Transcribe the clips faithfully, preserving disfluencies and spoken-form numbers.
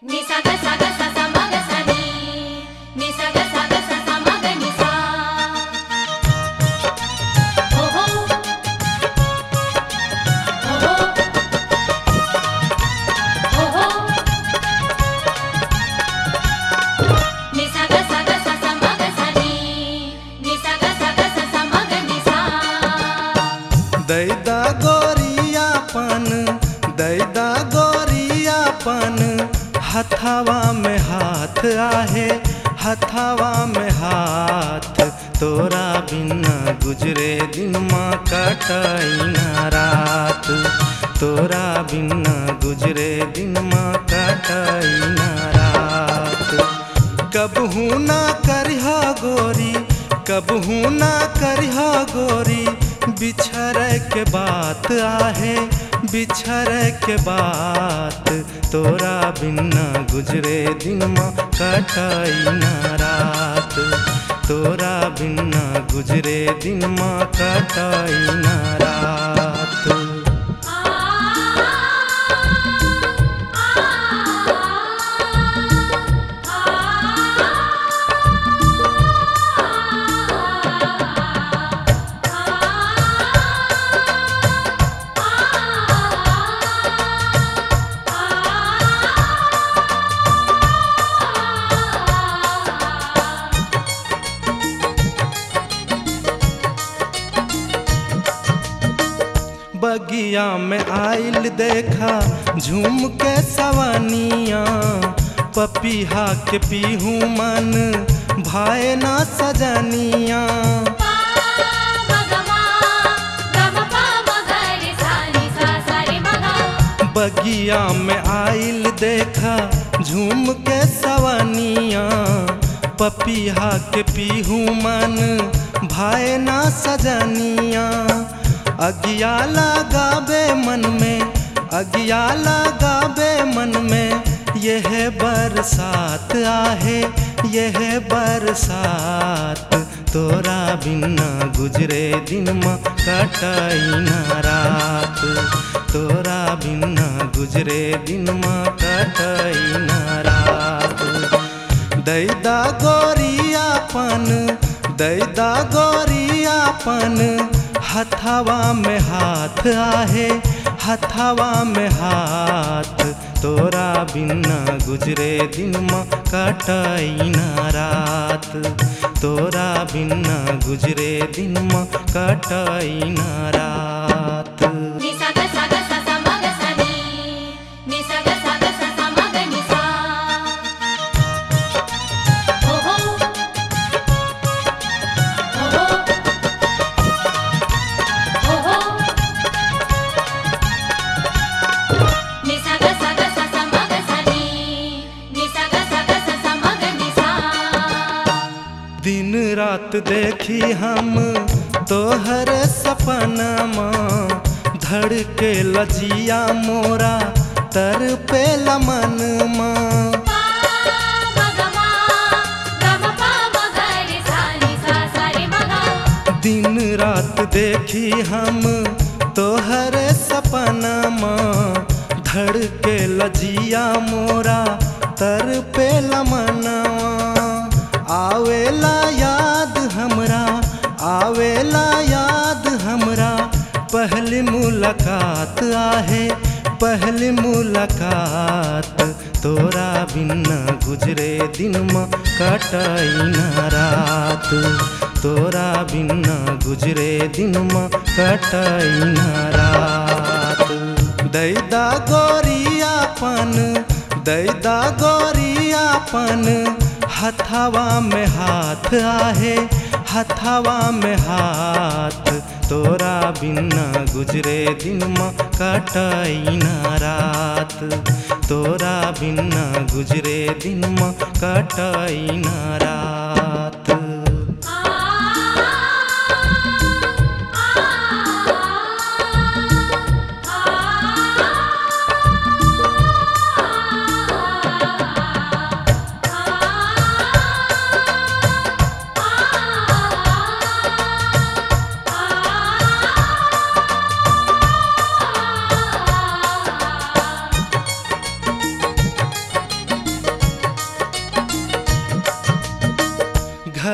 Ni sa ga sa ga sa sa ma ga sa ni. Ni sa ga sa ga sa sa ma ga ni sa. Oh ho. Oh ho. Oh ho. Ni sa ga sa ga sa sa ma ga sa ni. Ni sa ga sa ga sa sa ma ga ni sa. दैदा गोरियापन दैदा गोरियापन हथावा में हाथ आहे हथावा में हाथ तोरा बिना गुजरे दिन माँ कटाई ना रात तोरा बिना गुजरे दिन माँ कटाई ना रात कबहू ना करिहा गोरी कबहू ना करिहा गोरी बिछड़ के बात आहे बिछड़ के बात तोरा बिना गुजरे दिन माँ कटाई ना रात तोरा बिना गुजरे दिन माँ कटाई ना रात बगिया में आइल देखा झूम के सवनिया पपीहा के पीहू मन भाए ना सजनिया बगिया में आइल देखा झूम के सवनिया पपीहा के पीहू मन भाए ना सजनिया अगिया लगावे मन में अगिया लगावे मन में यह बरसात आहे यह बरसात तोरा बिना गुजरे दिन माँ कटाई ना रात तोरा बिना गुजरे दिन माँ कटाई ना रात दैदा गोरियापन दैदा गोरियापन हथावा में हाथ आहे हथावा में हाथ तोरा बिना गुजरे दिन माँ कटाई ना रात तोरा बिना गुजरे दिन माँ कटाई ना रात Ni sa ga sa ga sa sa ma ga sa ni. Ni sa ga sa ga sa sa ma ga ni sa. Oh ho. Oh ho. Oh ho. Ni sa ga sa ga sa sa ma ga sa ni. Ni sa ga sa ga sa sa ma ga ni sa. दिन रात देखी हम तोहर सपनमा धड़के लजिया मोरा तर पे लमन माँ दिन रात देखी हम तोहर सपनमा धड़के लजिया मोरा तर पे लमनवा आवेला याद हमरा आवेला याद हमरा पहली मुलाकात आहे पहली मुलाकात तोरा बिना गुजरे दिन माँ कटाई ना रात तोरा बिना गुजरे दिन माँ कटाई ना रात दैदा गोरियापन दैदा गोरियापन हथावा में हाथ आहे हथावा में हाथ तोरा बिना गुजरे दिन माँ कटाई ना रात तोरा बिना गुजरे दिन माँ कटाई ना रात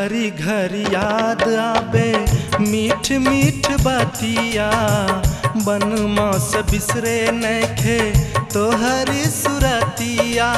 घरी घरी याद आबे मीठ मीठ बतिया बन मौस बिसरे नखे तोहरी सुरतिया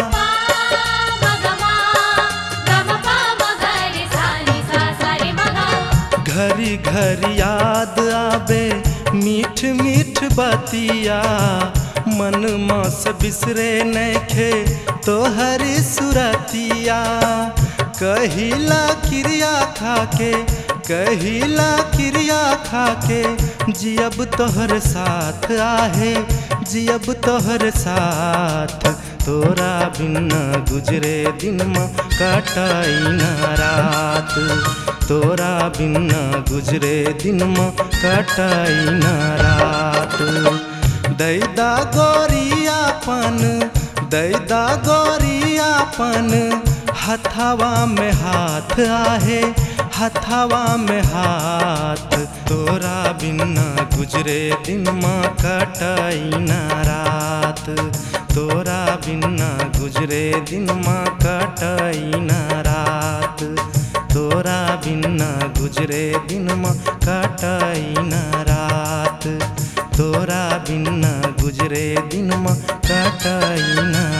घरी घरी याद आबे मीठ मीठ बतिया मन मौस बिसरे नखे तोहरी सुरतिया कहिला क्रिया खाके कहिला क्रिया खाके जियब तोहर साथ आहे जियब तोहर साथ तोरा बिन गुजरे दिन में कटाई न रात तोरा बिन गुजरे दिन में कटाई न रात दैदा गोरियापन दैदा गोरियापन हथवा में हाथ आहे हथवा में हाथ तोरा बिन गुजरे दिन में कटाई न रात तोरा बिन गुजरे दिन में कटाई न रात तोरा बिन गुजरे दिन में कटाई न रात तोरा बिन गुजरे दिन में कटाई न